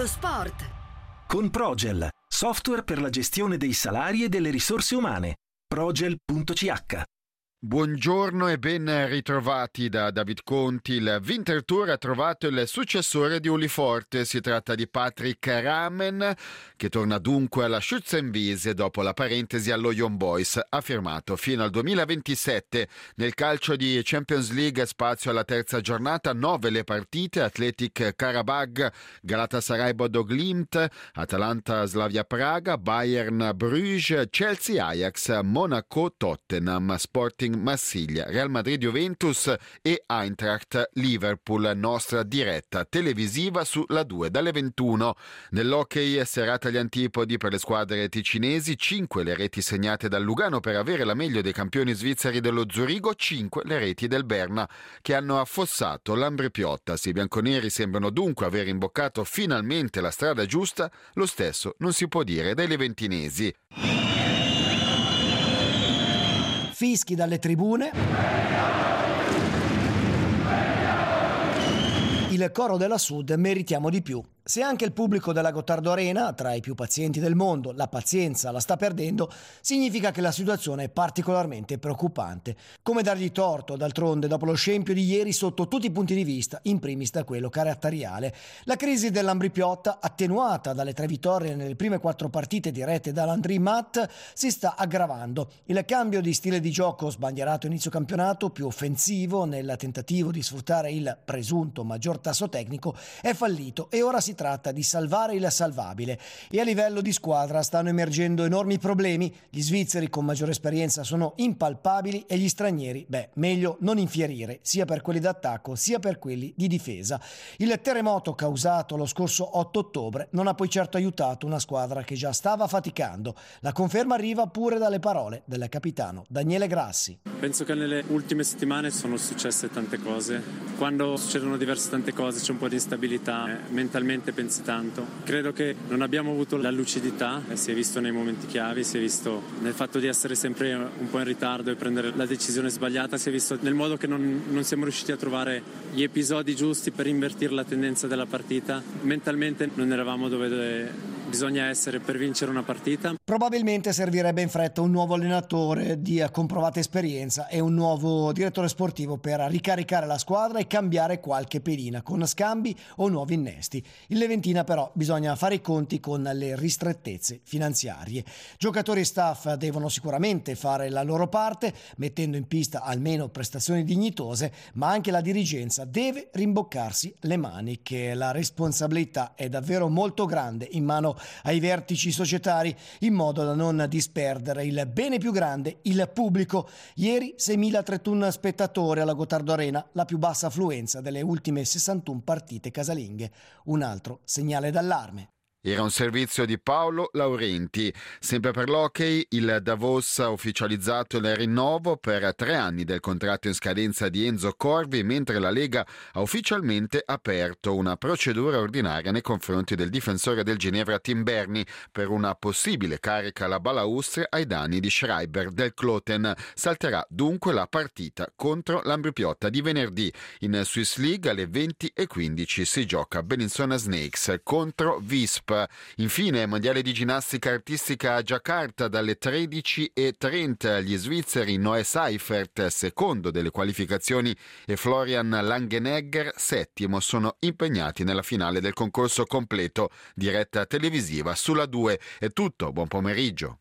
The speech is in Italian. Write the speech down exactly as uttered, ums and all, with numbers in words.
Lo sport. Con Progel, software per la gestione dei salari e delle risorse umane. progel punto c h. Buongiorno e ben ritrovati da David Conti. Il Winter Tour ha trovato il successore di Uli Forte. Si tratta di Patrick Ramen, che torna dunque alla Schützenwiese dopo la parentesi allo Young Boys. Ha firmato fino al duemilaventisette. Nel calcio di Champions League spazio alla terza giornata, nove le partite: Athletic Karabag, Galatasaray Bodo Glimt, Atalanta Slavia Praga, Bayern Bruges, Chelsea Ajax, Monaco Tottenham, Sporting Marsiglia, Real Madrid Juventus e Eintracht Liverpool. Nostra diretta televisiva sulla due dalle ventuno. Nell'hockey serata agli antipodi per le squadre ticinesi, cinque le reti segnate dal Lugano per avere la meglio dei campioni svizzeri dello Zurigo, cinque le reti del Berna che hanno affossato l'Ambrì-Piotta. I bianconeri sembrano dunque aver imboccato finalmente la strada giusta, lo stesso non si può dire dei leventinesi. Fischi dalle tribune, il coro della Sud meritiamo di più. Se anche il pubblico della Gottardo Arena, tra i più pazienti del mondo, la pazienza la sta perdendo, significa che la situazione è particolarmente preoccupante. Come dargli torto, d'altronde, dopo lo scempio di ieri sotto tutti i punti di vista, in primis da quello caratteriale? La crisi dell'Ambrì-Piotta, attenuata dalle tre vittorie nelle prime quattro partite dirette dall'Andrì Matt, si sta aggravando. Il cambio di stile di gioco sbandierato inizio campionato, più offensivo, nel tentativo di sfruttare il presunto maggior tasso tecnico, è fallito e ora si Si tratta di salvare il salvabile. E a livello di squadra stanno emergendo enormi problemi. Gli svizzeri con maggiore esperienza sono impalpabili e gli stranieri, beh, meglio non infierire, sia per quelli d'attacco sia per quelli di difesa. Il terremoto causato lo scorso otto ottobre non ha poi certo aiutato una squadra che già stava faticando. La conferma arriva pure dalle parole del capitano Daniele Grassi. Penso che nelle ultime settimane sono successe tante cose. Quando succedono diverse tante cose c'è un po' di instabilità, eh, mentalmente pensi tanto. Credo che non abbiamo avuto la lucidità, eh, si è visto nei momenti chiavi, si è visto nel fatto di essere sempre un po' in ritardo e prendere la decisione sbagliata, si è visto nel modo che non, non siamo riusciti a trovare gli episodi giusti per invertire la tendenza della partita. Mentalmente non eravamo dove, dove bisogna essere per vincere una partita. Probabilmente servirebbe in fretta un nuovo allenatore di comprovata esperienza e un nuovo direttore sportivo per ricaricare la squadra e cambiare qualche pedina con scambi o nuovi innesti. In Leventina però bisogna fare i conti con le ristrettezze finanziarie. Giocatori e staff devono sicuramente fare la loro parte, mettendo in pista almeno prestazioni dignitose, ma anche la dirigenza deve rimboccarsi le maniche. La responsabilità è davvero molto grande in mano ai vertici societari, in modo da non disperdere il bene più grande, il pubblico. Ieri seimilatrentuno spettatori alla Gottardo Arena, la più bassa affluenza delle ultime sessantuno partite casalinghe. Un altro segnale d'allarme. Era un servizio di Paolo Laurenti. Sempre per l'hockey, il Davos ha ufficializzato il rinnovo per tre anni del contratto in scadenza di Enzo Corvi, mentre la Lega ha ufficialmente aperto una procedura ordinaria nei confronti del difensore del Ginevra Tim Berni per una possibile carica alla balaustra ai danni di Schreiber del Kloten. Salterà dunque la partita contro l'Ambrì-Piotta di venerdì. In Swiss League alle venti e quindici si gioca Bellinzona Snakes contro Visp. Infine, mondiale di ginnastica artistica a Giacarta dalle tredici e trenta. Gli svizzeri Noé Seifert, secondo delle qualificazioni, e Florian Langenegger, settimo, sono impegnati nella finale del concorso completo. Diretta televisiva sulla due. È tutto, buon pomeriggio.